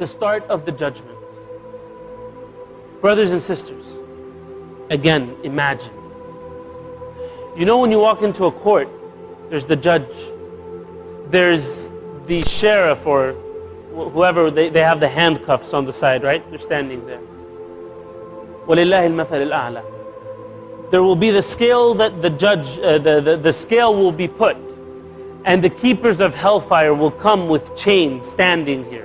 the start of the judgment. Brothers and sisters, again, imagine. You know, when you walk into a court, there's the judge, there's the sheriff or whoever, they have the handcuffs on the side, right? They're standing there. وَلِلَّهِ الْمَثَلِ الْأَعْلَى. There will be the scale that the judge, the scale will be put, and the keepers of hellfire will come with chains standing here.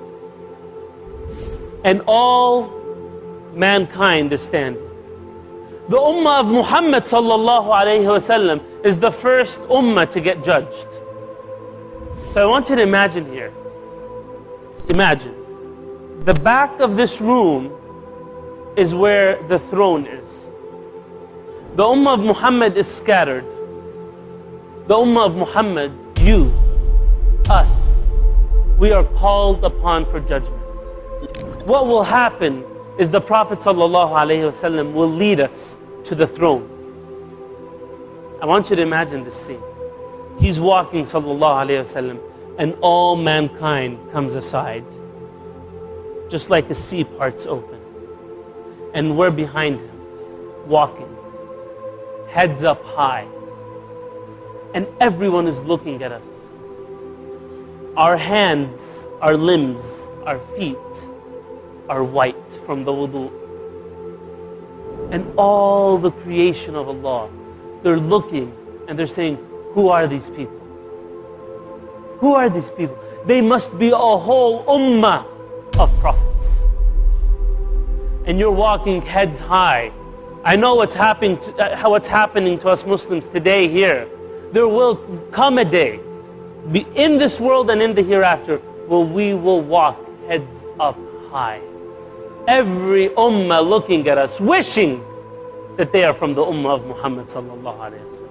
And all mankind is standing. The ummah of Muhammad sallallahu alayhi wasallam is the first ummah to get judged. So I want you to imagine here. Imagine. The back of this room is where the throne is. The ummah of Muhammad is scattered. The ummah of Muhammad, you, us, we are called upon for judgment. What will happen is the Prophet ﷺ will lead us to the throne. I want you to imagine this scene. He's walking ﷺ, and all mankind comes aside, just like a sea parts open. And we're behind him, walking, heads up high. And everyone is looking at us. Our hands, our limbs, our feet are white from the wudu. And all the creation of Allah, they're looking and they're saying, who are these people? Who are these people? They must be a whole ummah of prophets. And you're walking heads high. I know what's happening to us Muslims today here. There will come a day, be in this world and in the hereafter, where we will walk heads up high. Every ummah looking at us, wishing that they are from the ummah of Muhammad sallallahu alayhi wa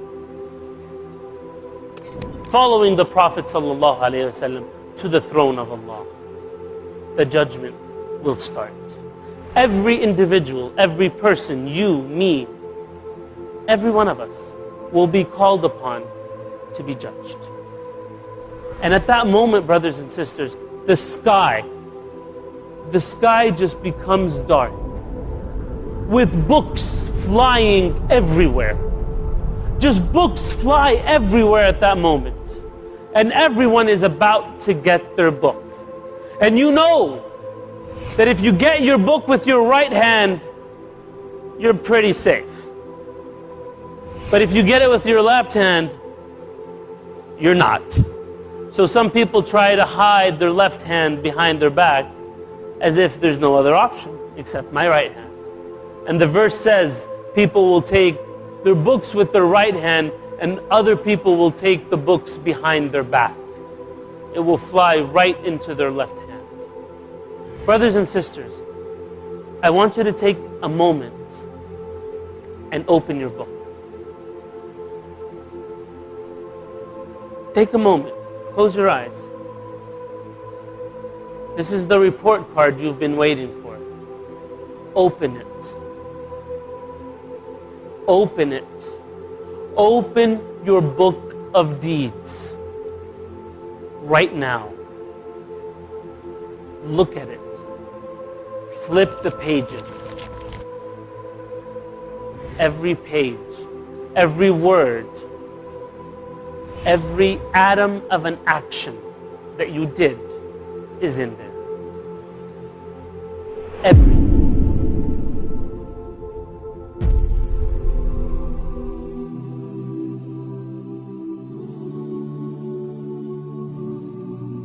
sallam. Following the Prophet sallallahu alayhi wa sallam to the throne of Allah. The judgment will start. Every individual, every person, you, me, every one of us will be called upon to be judged. And at that moment, brothers and sisters, the sky just becomes dark, with books flying everywhere. Just books fly everywhere at that moment. And everyone is about to get their book. And you know that if you get your book with your right hand, you're pretty safe. But if you get it with your left hand, you're not. So some people try to hide their left hand behind their back as if there's no other option except my right hand. And the verse says people will take their books with their right hand and other people will take the books behind their back. It will fly right into their left hand. Brothers and sisters, I want you to take a moment and open your book. Take a moment, close your eyes. This is the report card you've been waiting for. Open it. Open it. Open your book of deeds. Right now. Look at it. Flip the pages. Every page, every word, every atom of an action that you did is in there. Every